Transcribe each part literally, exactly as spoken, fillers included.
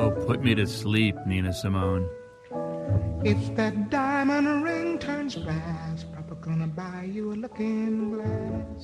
Oh, put me to sleep, Nina Simone. If that diamond ring turns brass, Papa gonna buy you a looking glass.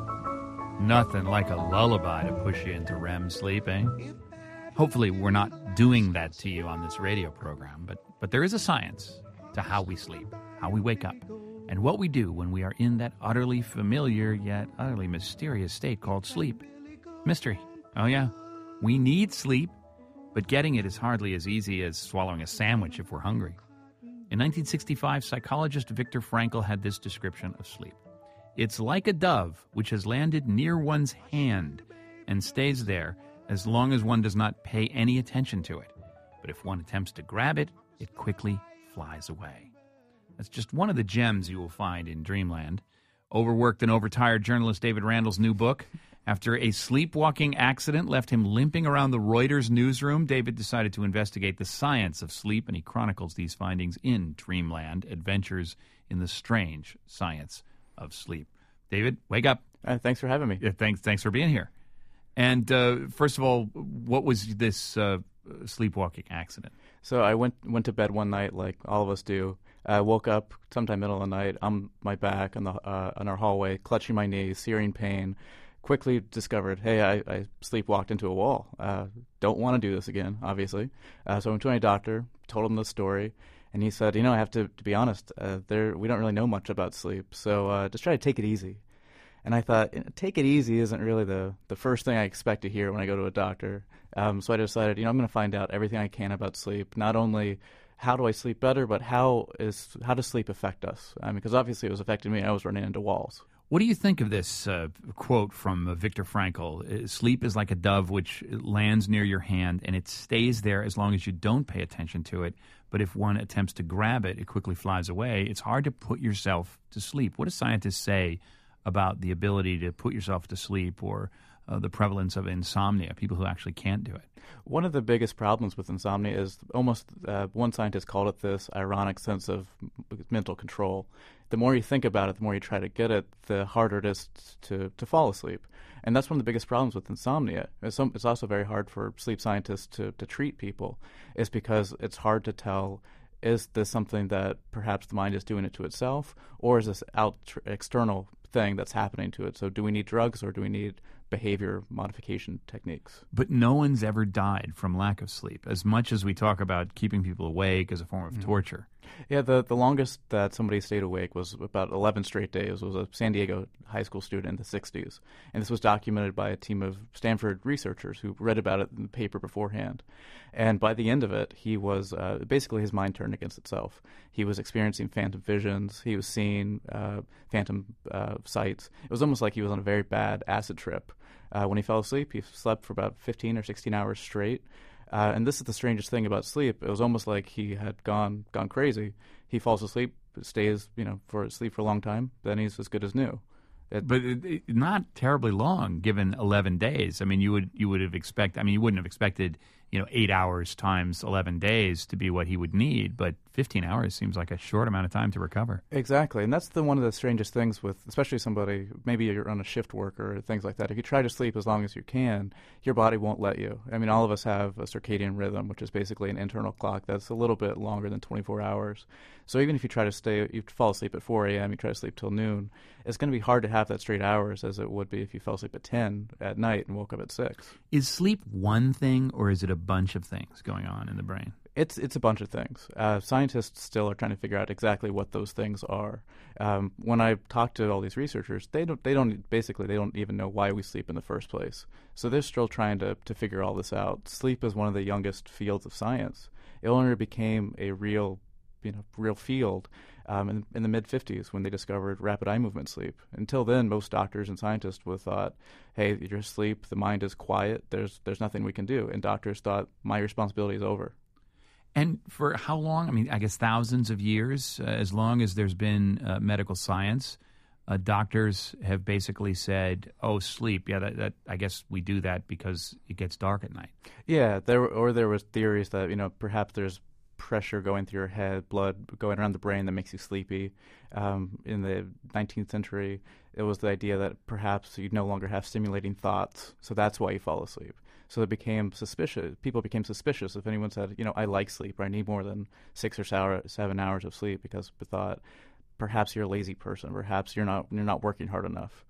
Nothing like a lullaby to push you into R E M sleep, eh? Hopefully we're not doing that to you on this radio program, but, but there is a science to how we sleep, how we wake up, and what we do when we are in that utterly familiar yet utterly mysterious state called sleep. Mystery. Oh yeah, we need sleep, but getting it is hardly as easy as swallowing a sandwich if we're hungry. In nineteen sixty-five, psychologist Viktor Frankl had this description of sleep. It's like a dove which has landed near one's hand and stays there as long as one does not pay any attention to it. But if one attempts to grab it, it quickly flies away. That's just one of the gems you will find in Dreamland. Overworked and overtired journalist David Randall's new book. After a sleepwalking accident left him limping around the Reuters newsroom, David decided to investigate the science of sleep, and he chronicles these findings in Dreamland, Adventures in the Strange Science of Sleep. David, wake up. Uh, thanks for having me. Yeah, thanks, thanks for being here. And uh, first of all, what was this uh, sleepwalking accident? So I went went to bed one night, like all of us do. I woke up sometime middle of the night on my back on the uh, on our hallway, clutching my knees, searing pain. Quickly discovered, hey, I, I sleepwalked into a wall. Uh, don't want to do this again, obviously. Uh, so I went to my doctor, told him the story, and he said, you know, I have to, to be honest, uh, there we don't really know much about sleep, so uh, just try to take it easy. And I thought, take it easy isn't really the, the first thing I expect to hear when I go to a doctor. Um, so I decided, you know, I'm going to find out everything I can about sleep, not only how do I sleep better, but how is how does sleep affect us? I mean, because obviously it was affecting me. I was running into walls. What do you think of this uh, quote from uh, Viktor Frankl? Sleep is like a dove which lands near your hand, and it stays there as long as you don't pay attention to it. But if one attempts to grab it, it quickly flies away. It's hard to put yourself to sleep. What do scientists say about the ability to put yourself to sleep, or uh, the prevalence of insomnia, people who actually can't do it? One of the biggest problems with insomnia is almost, uh, one scientist called it this ironic sense of mental control. The more you think about it, the more you try to get it, the harder it is to, to fall asleep. And that's one of the biggest problems with insomnia. It's, some, it's also very hard for sleep scientists to, to treat people, is because it's hard to tell, is this something that perhaps the mind is doing it to itself, or is this out external thing that's happening to it? So do we need drugs, or do we need behavior modification techniques? But no one's ever died from lack of sleep, as much as we talk about keeping people awake as a form of mm-hmm. torture. Yeah, the, the longest that somebody stayed awake was about eleven straight days. It was a San Diego high school student in the sixties. And this was documented by a team of Stanford researchers who read about it in the paper beforehand. And by the end of it, he was uh, basically his mind turned against itself. He was experiencing phantom visions. He was seeing uh, phantom uh, sights. It was almost like he was on a very bad acid trip. Uh, when he fell asleep, he slept for about fifteen or sixteen hours straight. Uh, and this is the strangest thing about sleep. It was almost like he had gone gone crazy. He falls asleep, stays, you know, for sleep for a long time, then he's as good as new. It, but it, it, not terribly long, given eleven days. I mean, you would you would have expected. I mean, you wouldn't have expected, you know, eight hours times eleven days to be what he would need. But fifteen hours seems like a short amount of time to recover. Exactly, and that's the one of the strangest things with, especially somebody, maybe you're on a shift worker or things like that. If you try to sleep as long as you can, your body won't let you. I mean, all of us have a circadian rhythm, which is basically an internal clock that's a little bit longer than twenty-four hours. So even if you try to stay, you fall asleep at four a.m., you try to sleep till noon, it's going to be hard to have that straight hours as it would be if you fell asleep at ten at night and woke up at six. Is sleep one thing, or is it a bunch of things going on in the brain? It's it's a bunch of things. Uh, scientists still are trying to figure out exactly what those things are. Um, when I talk to all these researchers, they don't they don't basically they don't even know why we sleep in the first place. So they're still trying to to figure all this out. Sleep is one of the youngest fields of science. It only became a real you know real field um, in, in the mid fifties when they discovered rapid eye movement sleep. Until then, most doctors and scientists would have thought, hey, you're asleep, the mind is quiet, there's there's nothing we can do. And doctors thought, my responsibility is over. And for how long? I mean, I guess thousands of years, uh, as long as there's been uh, medical science, uh, doctors have basically said, oh, sleep, yeah, that, that I guess we do that because it gets dark at night. Yeah, there or there was theories that, you know, perhaps there's pressure going through your head, blood going around the brain that makes you sleepy. Um, in the nineteenth century, it was the idea that perhaps you no longer have stimulating thoughts, so that's why you fall asleep. So it became suspicious. People became suspicious if anyone said, you know, I like sleep, or I need more than six or seven hours of sleep, because we thought perhaps you're a lazy person, perhaps you're not you're not working hard enough.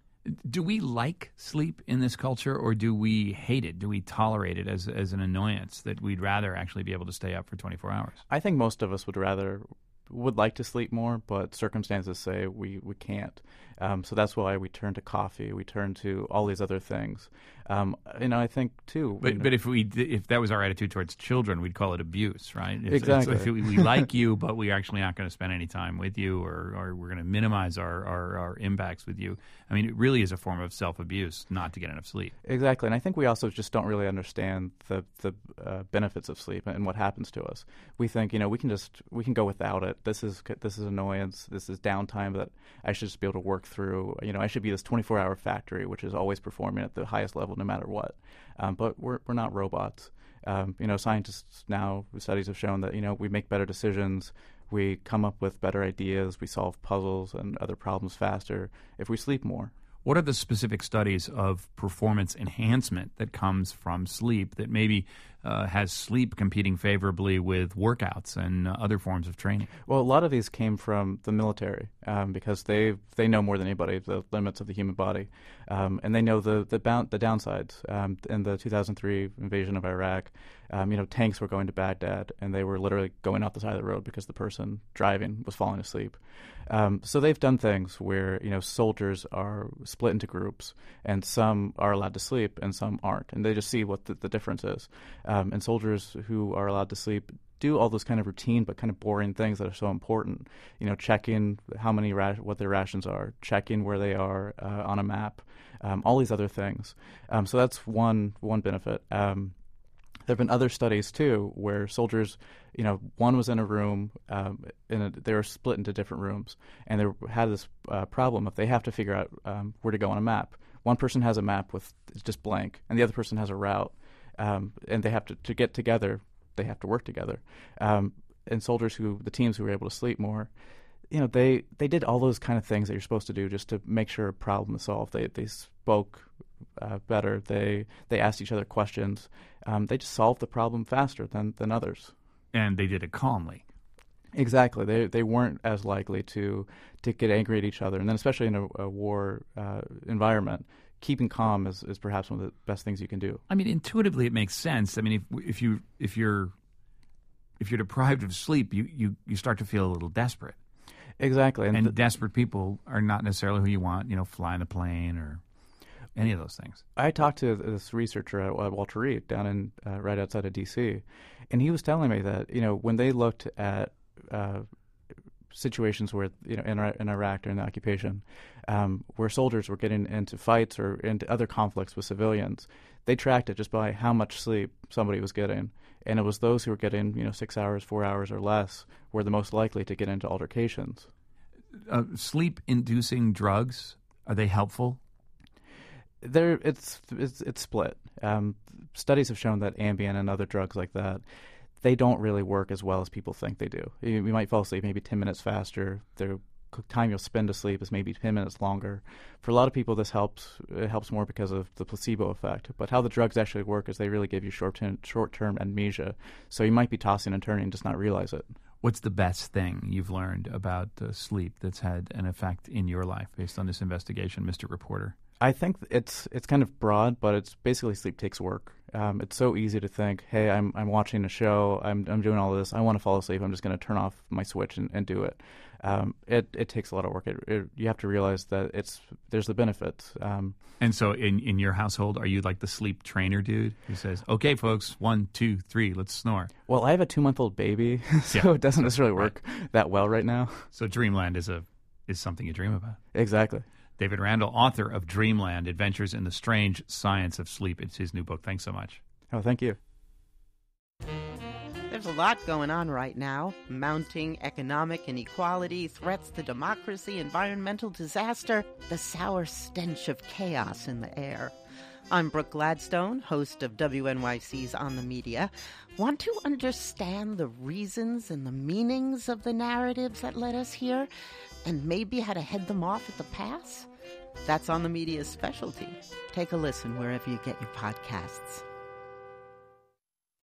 Do we like sleep in this culture, or do we hate it? Do we tolerate it as as an annoyance that we'd rather actually be able to stay up for twenty-four hours? I think most of us would rather would like to sleep more, but circumstances say we, we can't. Um, so that's why we turn to coffee. We turn to all these other things. Um, you know, I think too. But you know, but if we if that was our attitude towards children, we'd call it abuse, right? If, exactly. If we, we like you, but we're actually not going to spend any time with you, or, or we're going to minimize our, our, our impacts with you. I mean, it really is a form of self-abuse not to get enough sleep. Exactly, and I think we also just don't really understand the the uh, benefits of sleep and what happens to us. We think, you know, we can just we can go without it. This is this is annoyance. This is downtime that I should just be able to work through. You know, I should be this twenty-four hour factory which is always performing at the highest level no matter what. Um, but we're we're not robots. Um, you know, scientists now, studies have shown that, you know, we make better decisions, we come up with better ideas, we solve puzzles and other problems faster if we sleep more. What are the specific studies of performance enhancement that comes from sleep that maybe uh, has sleep competing favorably with workouts and uh, other forms of training? Well, a lot of these came from the military um, because they they know more than anybody the limits of the human body, um, and they know the the, bound, the downsides. Um, in the two thousand three invasion of Iraq, um, you know, tanks were going to Baghdad, and they were literally going out the side of the road because the person driving was falling asleep. Um, so they've done things where, you know, soldiers are split into groups, and some are allowed to sleep and some aren't, and they just see what the, the difference is. Um, and soldiers who are allowed to sleep do all those kind of routine but kind of boring things that are so important. You know, checking how many ra- what their rations are, checking where they are uh, on a map, um, all these other things. Um, so that's one one benefit. Um, There have been other studies, too, where soldiers, you know, one was in a room, um, and they were split into different rooms, and they had this uh, problem of they have to figure out um, where to go on a map. One person has a map with it's just blank, and the other person has a route, um, and they have to, to get together, they have to work together. Um, and soldiers who, the teams who were able to sleep more, you know, they, they did all those kind of things that you're supposed to do just to make sure a problem is solved. They they spoke uh, better. They they asked each other questions. Um, they just solved the problem faster than, than others. And they did it calmly. Exactly. They they weren't as likely to, to get angry at each other. And then especially in a, a war uh, environment, keeping calm is, is perhaps one of the best things you can do. I mean, intuitively it makes sense. I mean, if if you if you're if you're deprived of sleep, you, you, you start to feel a little desperate. Exactly. And, and th- desperate people are not necessarily who you want, you know, flying a plane or any of those things. I talked to this researcher at uh, Walter Reed down in uh, right outside of D C, and he was telling me that, you know, when they looked at uh, situations where, you know, in, in Iraq during the occupation, um, where soldiers were getting into fights or into other conflicts with civilians, they tracked it just by how much sleep somebody was getting. And it was those who were getting, you know, six hours, four hours or less were the most likely to get into altercations. Uh, sleep-inducing drugs, are they helpful? There, it's it's it's split. Um, studies have shown that Ambien and other drugs like that, they don't really work as well as people think they do. You, you might fall asleep maybe ten minutes faster. The time you'll spend asleep is maybe ten minutes longer. For a lot of people, this helps. It helps more because of the placebo effect. But how the drugs actually work is they really give you short-term, short-term amnesia. So you might be tossing and turning and just not realize it. What's the best thing you've learned about uh, sleep that's had an effect in your life based on this investigation, Mister Reporter? I think it's it's kind of broad, but it's basically sleep takes work. Um, it's so easy to think, hey, I'm I'm watching a show, I'm I'm doing all of this, I want to fall asleep, I'm just going to turn off my switch and, and do it. Um, it it takes a lot of work. It, it, you have to realize that it's there's the benefits. Um, and so, in in your household, are you like the sleep trainer dude who says, "Okay, folks, one, two, three, let's snore"? Well, I have a two-month-old baby, so yeah. It doesn't necessarily work right. that well right now. So, Dreamland is a is something you dream about. Exactly. David Randall, author of Dreamland, Adventures in the Strange Science of Sleep. It's his new book. Thanks so much. Oh, thank you. There's a lot going on right now. Mounting economic inequality, threats to democracy, environmental disaster, the sour stench of chaos in the air. I'm Brooke Gladstone, host of W N Y C's On the Media. Want to understand the reasons and the meanings of the narratives that led us here, and maybe how to head them off at the pass? That's On the Media's specialty. Take a listen wherever you get your podcasts.